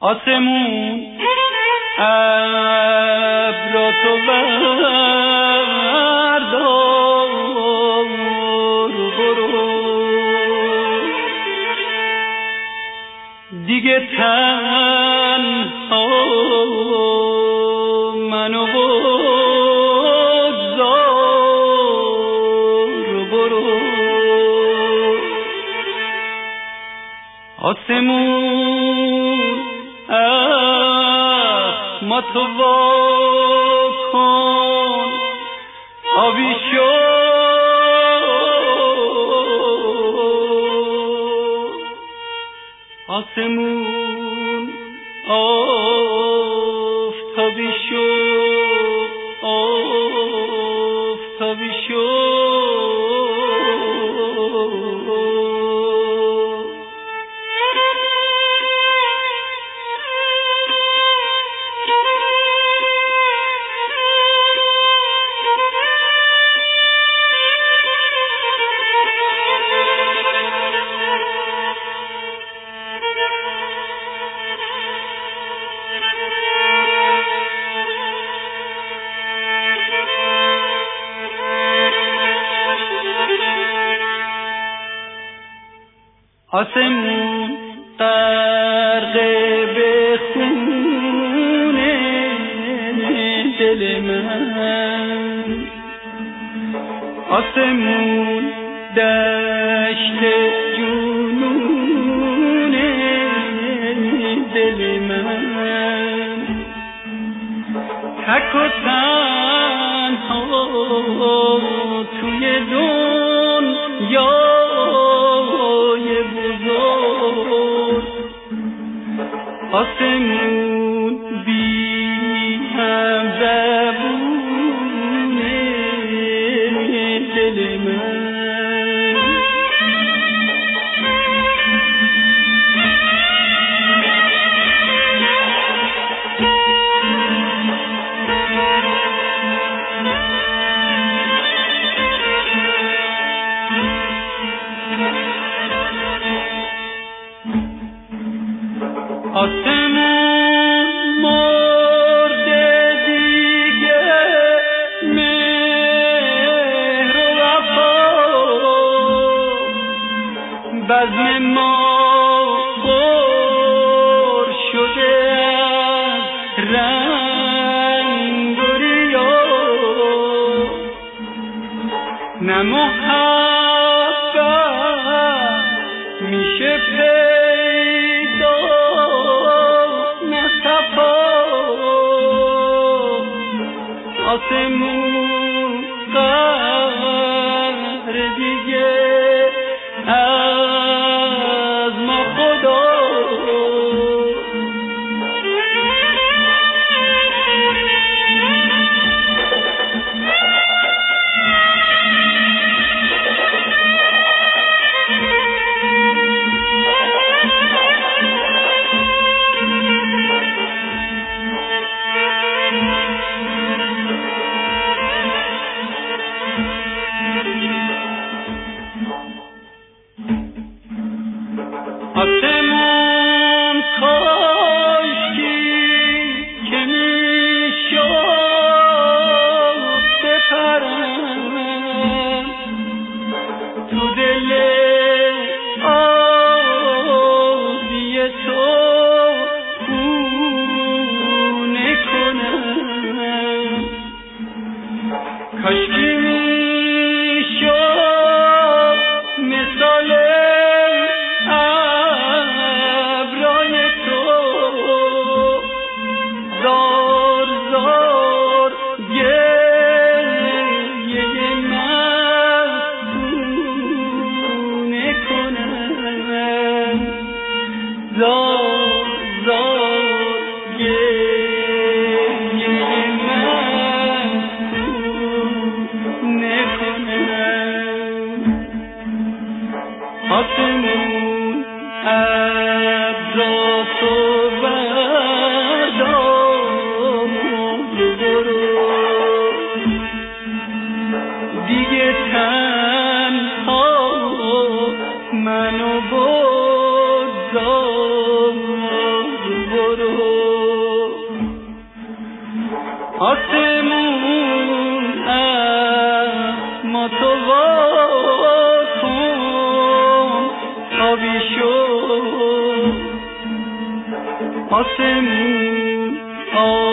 آسمون ابرا تو بردار برو، دیگه تنها منو بگذار برو. آسمون ما تو وا کن، آبی شو آسمون، آفتابی شو آفتابی شو. آسمون غرق به خونه دل من، آسمون دشت جنون دل من، تک و تنها توی دنیا آسمون بی هم زبون دل من. آسمون مرده دیگه مهر و وفا، بزم ما پر شده از رنگ و ریا، نه محبت میشه آسمون قهر دیگه از ما خدا. آسمون کاشکی که میشد بپرم تو دل آبی تو خونه کنم، کاشکی میشد مثال آسمون ابرا تو بردار برو، دیگه تنها منو بگذار برو. آسمون